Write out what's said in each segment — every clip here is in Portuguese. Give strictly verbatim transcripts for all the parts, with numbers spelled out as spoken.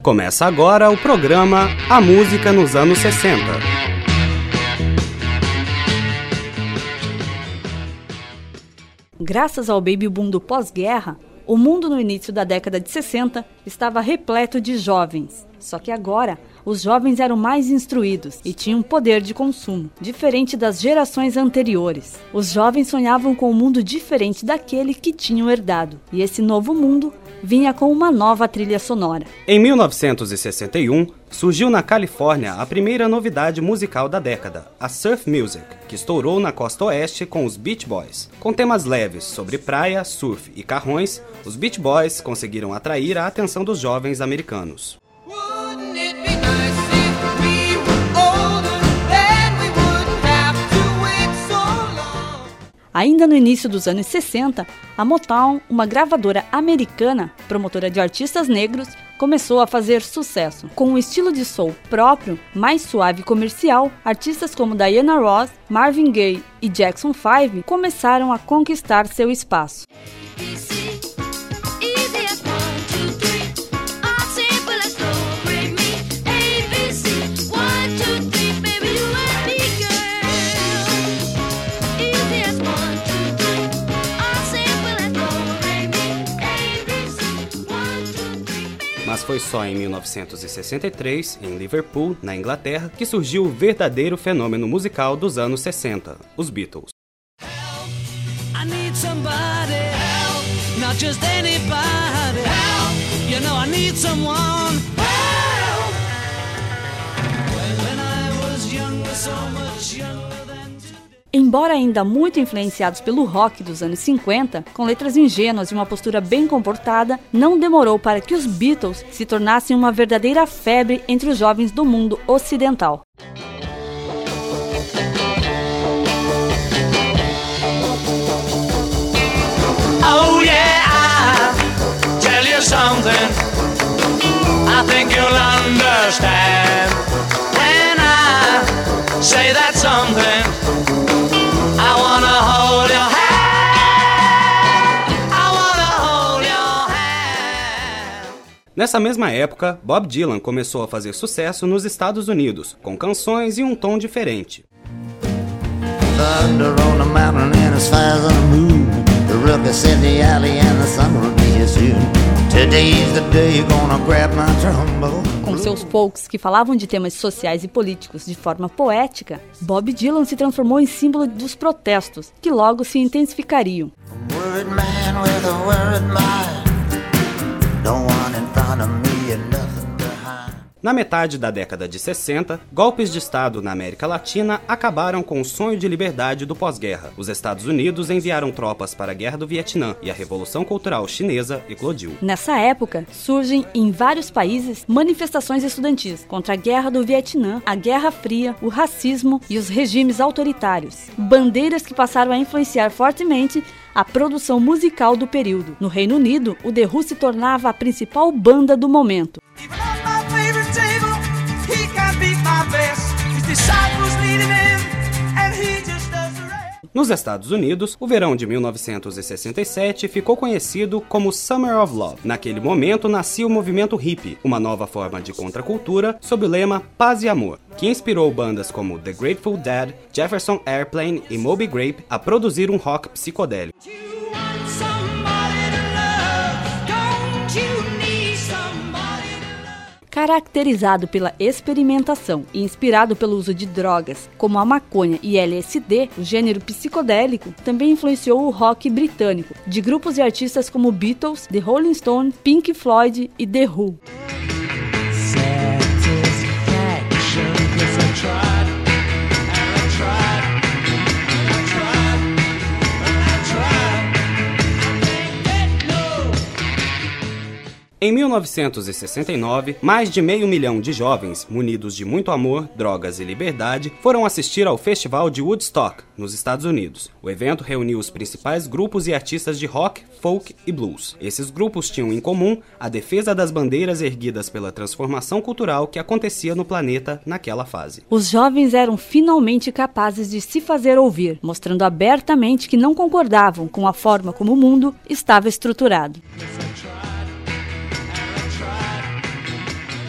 Começa agora o programa A Música nos anos sessenta. Graças ao baby boom do pós-guerra, o mundo no início da década de sessenta estava repleto de jovens. Só que agora, os jovens eram mais instruídos e tinham poder de consumo, diferente das gerações anteriores. Os jovens sonhavam com um mundo diferente daquele que tinham herdado. E esse novo mundo vinha com uma nova trilha sonora. Em mil novecentos e sessenta e um, surgiu na Califórnia a primeira novidade musical da década, a surf music, que estourou na costa oeste com os Beach Boys. Com temas leves sobre praia, surf e carrões, os Beach Boys conseguiram atrair a atenção dos jovens americanos. Ainda no início dos anos sessenta, a Motown, uma gravadora americana, promotora de artistas negros, começou a fazer sucesso. Com um estilo de soul próprio, mais suave e comercial, artistas como Diana Ross, Marvin Gaye e Jackson five começaram a conquistar seu espaço. Mas foi só em mil novecentos e sessenta e três, em Liverpool, na Inglaterra, que surgiu o verdadeiro fenômeno musical dos anos sessenta, os Beatles. Embora ainda muito influenciados pelo rock dos anos cinquenta, com letras ingênuas e uma postura bem comportada, não demorou para que os Beatles se tornassem uma verdadeira febre entre os jovens do mundo ocidental. Oh yeah, I'll tell you something I think you'll understand when I say that something. I wanna hold your hand. I wanna hold your hand. Nessa mesma época, Bob Dylan começou a fazer sucesso nos Estados Unidos, com canções e um tom diferente. Thunder on the mountain and as far as the moon. The ruckus in the alley and the sun will be here soon. Today's the day you're gonna grab my trombone. Com seus folks que falavam de temas sociais e políticos de forma poética, Bob Dylan se transformou em símbolo dos protestos, que logo se intensificariam. Worried man with a worried mind. No one in front of me and nothing behind. Na metade da década de sessenta, golpes de Estado na América Latina acabaram com o sonho de liberdade do pós-guerra. Os Estados Unidos enviaram tropas para a Guerra do Vietnã e a Revolução Cultural Chinesa eclodiu. Nessa época, surgem em vários países manifestações estudantis contra a Guerra do Vietnã, a Guerra Fria, o racismo e os regimes autoritários. Bandeiras que passaram a influenciar fortemente a produção musical do período. No Reino Unido, o The Who se tornava a principal banda do momento. Nos Estados Unidos, o verão de mil novecentos e sessenta e sete ficou conhecido como Summer of Love. Naquele momento nascia o movimento hippie, uma nova forma de contracultura sob o lema Paz e Amor, que inspirou bandas como The Grateful Dead, Jefferson Airplane e Moby Grape a produzir um rock psicodélico. Caracterizado pela experimentação e inspirado pelo uso de drogas como a maconha e L S D, o gênero psicodélico também influenciou o rock britânico, de grupos e artistas como Beatles, The Rolling Stones, Pink Floyd e The Who. Em mil novecentos e sessenta e nove, mais de meio milhão de jovens, munidos de muito amor, drogas e liberdade, foram assistir ao Festival de Woodstock, nos Estados Unidos. O evento reuniu os principais grupos e artistas de rock, folk e blues. Esses grupos tinham em comum a defesa das bandeiras erguidas pela transformação cultural que acontecia no planeta naquela fase. Os jovens eram finalmente capazes de se fazer ouvir, mostrando abertamente que não concordavam com a forma como o mundo estava estruturado.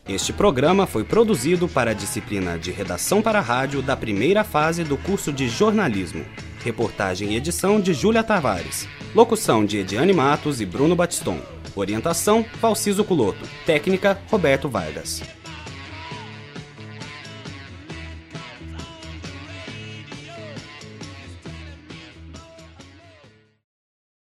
Este programa foi produzido para a disciplina de Redação para Rádio da primeira fase do curso de Jornalismo. Reportagem e edição de Júlia Tavares. Locução de Ediane Matos e Bruno Batiston. Orientação, Valciso Culoto. Técnica, Roberto Vargas.